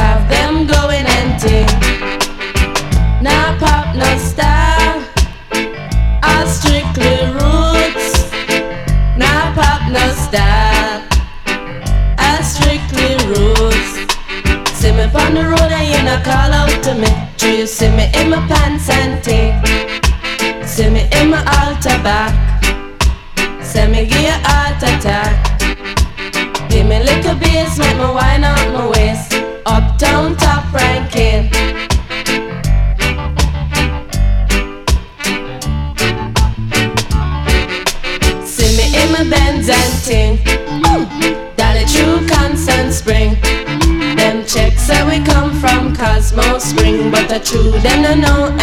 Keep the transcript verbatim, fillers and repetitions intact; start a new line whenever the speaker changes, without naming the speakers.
have them going empty. Now pop no style, I strictly roots. Now pop no style, I strictly roots. See me on the road and you not call out to me. Do you see me in my pants and ting? See me in my altar back. Say me give you heart attack. Give me little bass, make me wind up my waist. Uptown top ranking. See me in my Benz and ting. Dolly true Constant Spring. Them checks say we come from Cosmo Spring, but the true them no know